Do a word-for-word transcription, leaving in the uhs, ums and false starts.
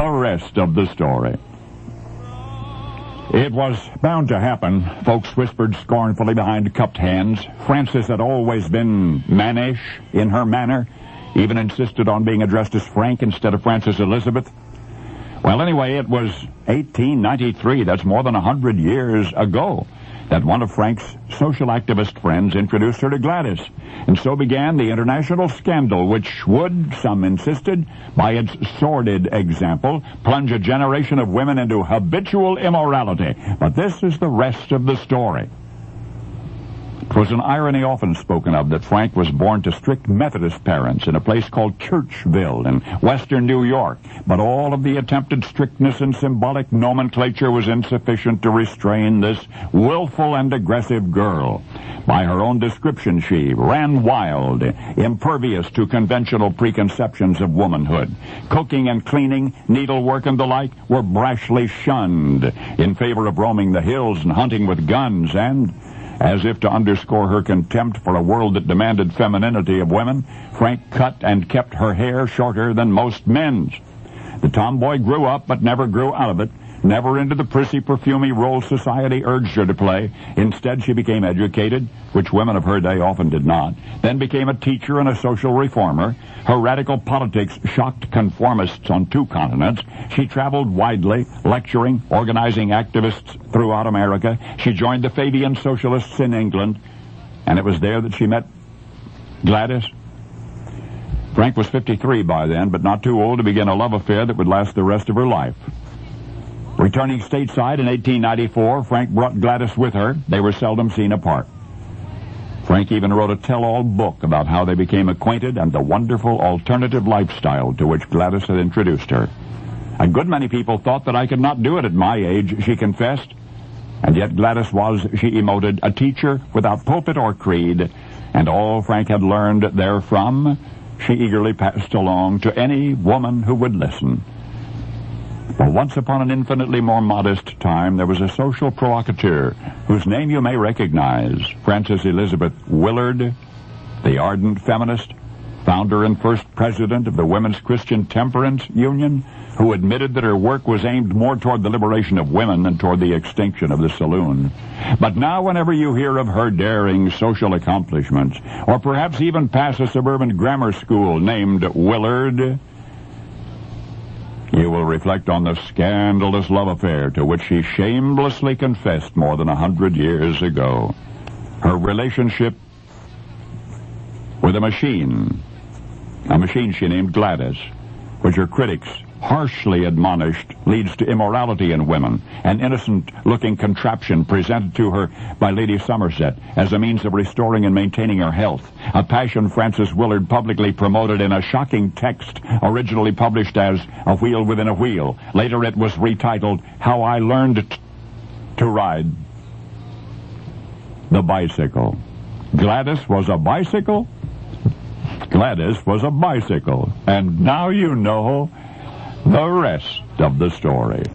the rest of the story. It was bound to happen, folks whispered scornfully behind cupped hands. Frances had always been mannish in her manner, even insisted on being addressed as Frank instead of Frances Elizabeth. Well, anyway, it was eighteen ninety-three, that's more than a hundred years ago, that one of Frank's social activist friends introduced her to Gladys. And so began the international scandal, which would, some insisted, by its sordid example, plunge a generation of women into habitual immorality. But this is the rest of the story. It was an irony often spoken of that Frank was born to strict Methodist parents in a place called Churchville in western New York, but all of the attempted strictness and symbolic nomenclature was insufficient to restrain this willful and aggressive girl. By her own description, she ran wild, impervious to conventional preconceptions of womanhood. Cooking and cleaning, needlework and the like were brashly shunned in favor of roaming the hills and hunting with guns, and as if to underscore her contempt for a world that demanded femininity of women, Frank cut and kept her hair shorter than most men's. The tomboy grew up but never grew out of it, never into the prissy, perfumey role society urged her to play. Instead, she became educated, which women of her day often did not, then became a teacher and a social reformer. Her radical politics shocked conformists on two continents. She traveled widely, lecturing, organizing activists throughout America. She joined the Fabian Socialists in England, and it was there that she met Gladys. Frank was fifty-three by then, but not too old to begin a love affair that would last the rest of her life. Returning stateside in eighteen ninety-four, Frank brought Gladys with her. They were seldom seen apart. Frank even wrote a tell-all book about how they became acquainted and the wonderful alternative lifestyle to which Gladys had introduced her. A good many people thought that I could not do it at my age, she confessed. And yet Gladys was, she emoted, a teacher without pulpit or creed, and all Frank had learned therefrom, she eagerly passed along to any woman who would listen. Well, once upon an infinitely more modest time, there was a social provocateur whose name you may recognize, Frances Elizabeth Willard, the ardent feminist, founder and first president of the Women's Christian Temperance Union, who admitted that her work was aimed more toward the liberation of women than toward the extinction of the saloon. But now whenever you hear of her daring social accomplishments, or perhaps even pass a suburban grammar school named Willard, you will reflect on the scandalous love affair to which she shamelessly confessed more than a hundred years ago. Her relationship with a machine, a machine she named Gladys, which her critics harshly admonished leads to immorality in women, an innocent-looking contraption presented to her by Lady Somerset as a means of restoring and maintaining her health, a passion Frances Willard publicly promoted in a shocking text originally published as A Wheel Within a Wheel. Later it was retitled How I Learned t- to Ride the Bicycle. Gladys was a bicycle? Gladys was a bicycle. And now you know the rest of the story.